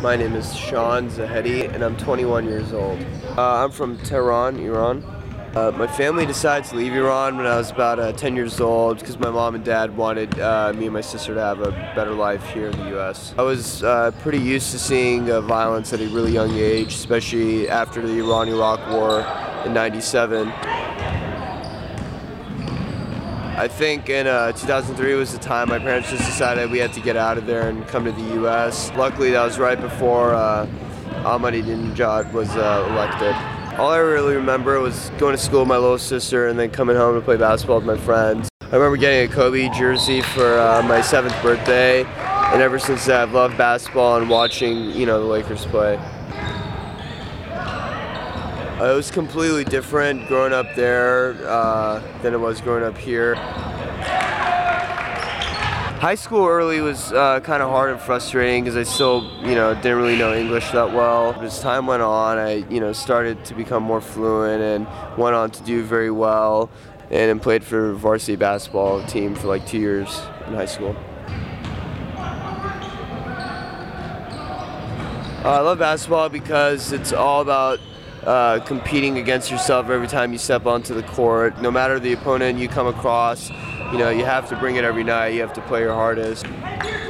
My name is Sean Zahedi, and I'm 21 years old. I'm from Tehran, Iran. My family decided to leave Iran when I was about 10 years old because my mom and dad wanted me and my sister to have a better life here in the U.S. I was pretty used to seeing violence at a really young age, especially after the Iran-Iraq War in '97. I think in 2003 was the time my parents just decided we had to get out of there and come to the U.S. Luckily, that was right before Ahmadinejad was elected. All I really remember was going to school with my little sister and then coming home to play basketball with my friends. I remember getting a Kobe jersey for my 7th birthday, and ever since then I've loved basketball and watching, the Lakers play. It was completely different growing up there than it was growing up here. High school early was kind of hard and frustrating because I still, didn't really know English that well. But as time went on, I, started to become more fluent and went on to do very well and played for varsity basketball team for like 2 years in high school. I love basketball because it's all about competing against yourself every time you step onto the court. No matter the opponent you come across, you have to bring it every night. You have to play your hardest.